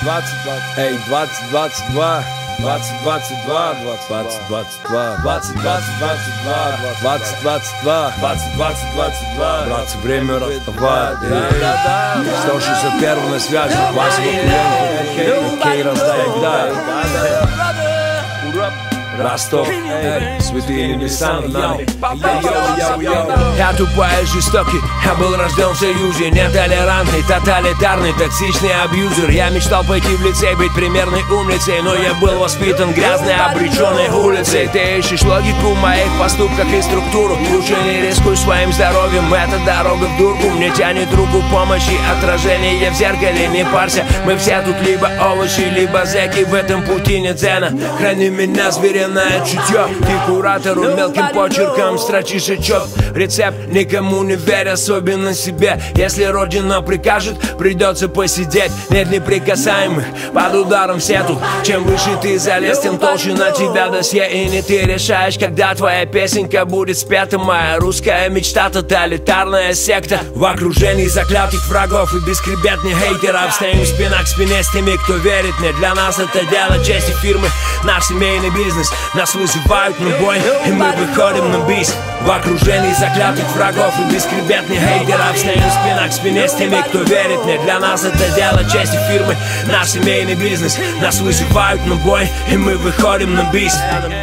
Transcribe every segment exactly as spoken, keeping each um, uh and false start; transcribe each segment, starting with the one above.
двадцать, эй, двадцать, двадцать два, двадцать, двадцать два, двадцать, двадцать два, двадцать, двадцать, двадцать два, двадцать, двадцать два, двадцать, двадцать, двадцать два. Братцы, время расставать. сто шестьдесят один на связи. Вася Вакуленко, Кей раздай. Ростов, эй, святые небеса над нами. Я тупая, жестокий, я был рожден в союзе. Нетолерантный, тоталитарный, токсичный абьюзер. Я мечтал пойти в лицей, быть примерной умницей, но я был воспитан грязной, обреченной улицей. Ты ищешь логику в моих поступках и структуру. Лучше не рискуй своим здоровьем, это дорога в дурку. Мне тянет руку помощи, отражение в зеркале. Не парься, мы все тут либо овощи, либо зэки. В этом пути нет дзена. Храни меня, звериное чутье. Ты куратору мелким почерком строчишь отчет. Рецепт никому не верь, особенно себе. Если родина прикажет, придется посидеть. Нет неприкасаемых, под ударом все тут. Чем выше ты залез, тем толще на тебя досье. И не ты решаешь, когда твоя песенка будет спета. Моя русская мечта, тоталитарная секта. В окружении заклятых врагов и бесхребетных хейтеров. Стоим спина к спине с теми, кто верит мне. Для нас это дело чести фирмы, наш семейный бизнес. Нас вызывают на бой, и мы выходим на бис. В окружении заклятых врагов и бесхребетных хейтеров. Стоим спина к спине с теми, кто верит мне. Для нас это дело чести фирмы, наш семейный бизнес. Нас вызывают на бой, и мы выходим на бис.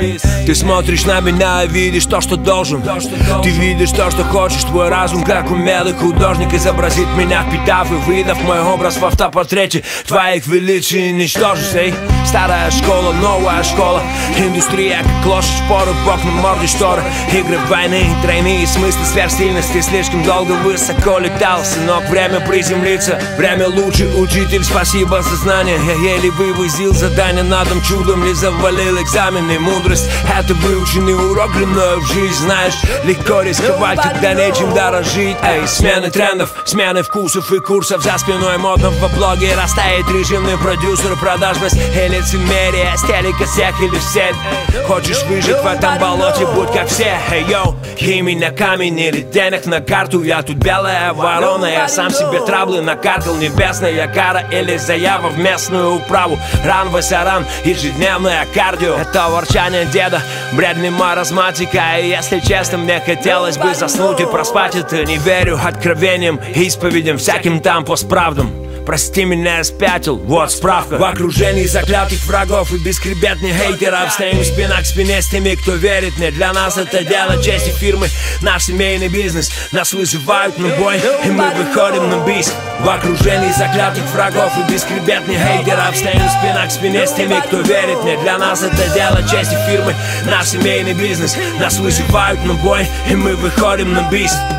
Ты смотришь на меня и видишь то, что должен. Ты видишь то, что хочешь. Твой разум, как умелый художник, изобразит меня, впитав и выдав мой образ в автопортрете. Твоих величий ничтожишь, эй. Старая школа, новая школа. Индустрия, как лошадь, шпоры, бок на морде шторы. Игры войны, тройные смыслы сверхсильности. Слишком долго высоко летал, сынок, время приземлиться. Время лучший учитель, спасибо за знания. Я еле вывозил задание на дом, чудом ли завалил экзамены. Мудрость — это выученный урок длиною в жизнь. Знаешь, легко рисковать, когда нечем дорожить. Эй, смены трендов, смены вкусов и курсов. За спиной модного блогера стоит режимный продюсер. Продажность и лицемерие, стелика всех или в сеть. Хочешь выжить в этом болоте, будь как все. Эй, йоу, имя на камень или денег на карту. Я тут белая ворона, я сам себе траблы накаркал. Небесная кара или заява в местную управу. Ран, васаран, ежедневное кардио. Это ворчание деда, бред не маразматика. И если честно, мне хотелось бы заснуть и проспать это. Не верю откровениям, исповедям, всяким там постправдам. Прости меня, я спятил, вот справка. В окружении заклятых врагов и бесхребетных хейтеров. Стоим спина к спине с теми, кто верит мне. Для нас это дело чести фирмы, наш семейный бизнес. Нас вызывают на бой, и мы выходим на бис. В окружении заклятых врагов и бесхребетных хейтеров. Стоим спина к спине с теми, кто верит мне. Для нас это дело чести фирмы, наш семейный бизнес. Нас вызывают на бой, и мы выходим на бис.